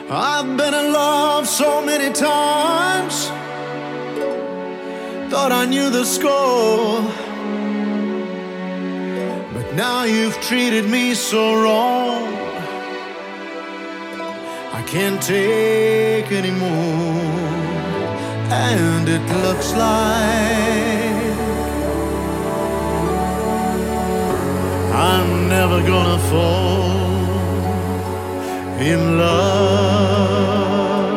I've been in love so many times, thought I knew the score, but now you've treated me so wrong. I can't take anymore, and it looks like I'm never gonna fall in love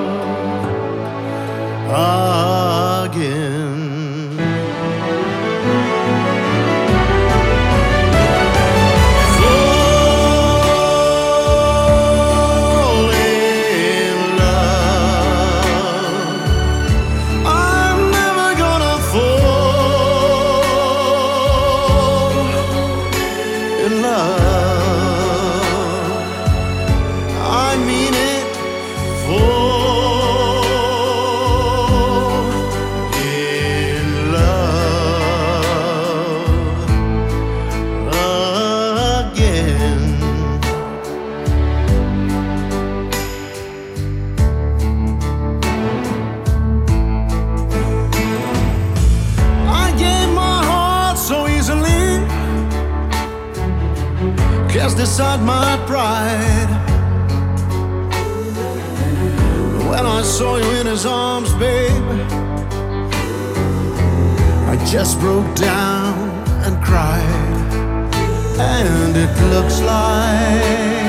again. Fall in love. I'm never gonna fall in love. I mean it, fall in love again. I gave my heart so easily, cast aside my pride. When I saw you in his arms, babe, I just broke down and cried. And it looks like